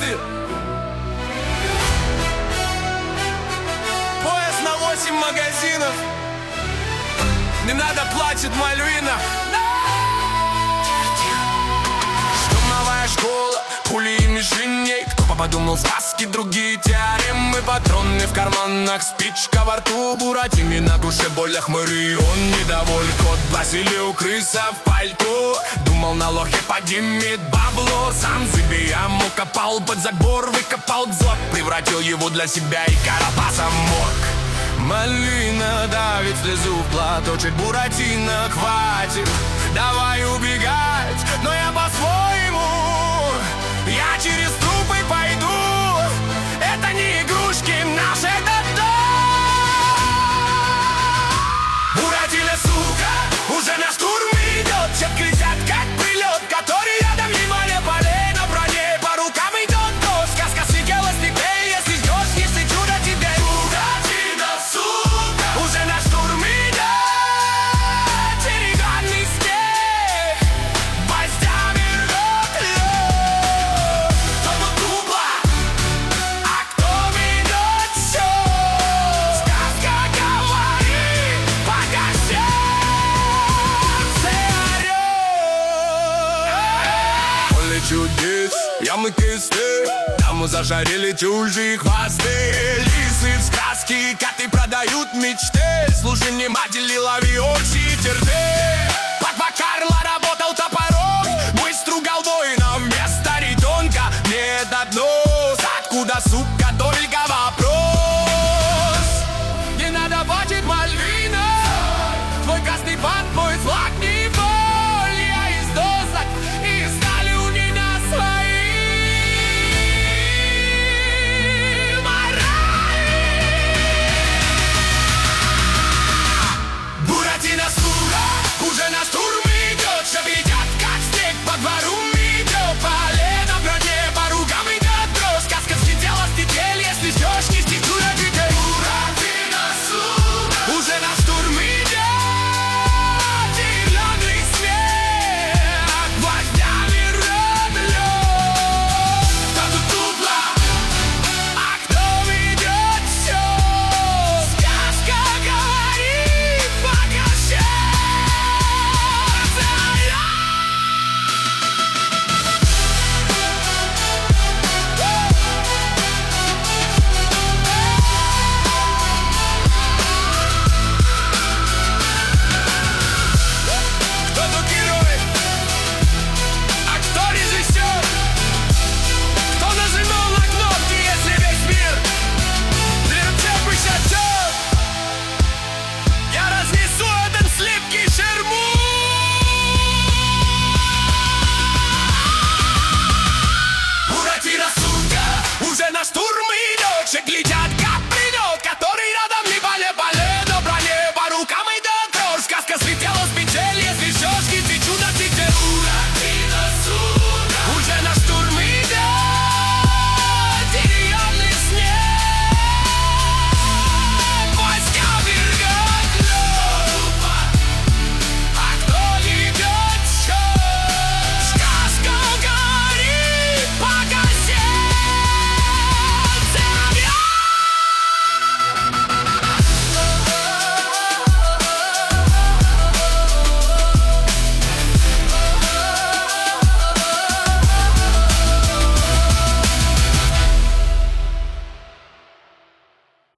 годы. Поезд на 8 магазинов. Не надо плачет Мальвина. Штурмовая школа, пули и мишеней. Кто подумал сказки, другие теоремы. Патроны в карманах, спичка во рту. Буратино на душе боль, хмыры, он недоволен. Кот Базилио, крыса в пальто. Думал, на лохе поднимет бабло. Сам себе яму копал, под забор выкопал дзот. Превратил его для себя и карапаса морг. Мальвина давит слезу в платочек. Буратино, хватит, давай убегать. Но я по-своему, я через трупы пойду. Это не игрушки наши, это дом. Буратино, сука, уже на штурм идет. Все кричат, как прилет, который рядом мимо не полей. На броне по рукам идет дождь. Сказка сиделась, не пей, если ждешь, если чудо тебе. Буратино, сука, уже на штурм идет. Деревянный снег гвоздями рвет лед. Кто тут дубла, а кто ведет счет? Сказка говорит, пока сердце орет. Поле чудес, ямы кисты, там мы зажарили чужие хвосты. Лисы в сказке, коты продают мечты. Слушай внимательно, лови очи, терпи. Папа Карло работал топором, быстро стругал воина вместо ребенка. Нет одно, откуда суп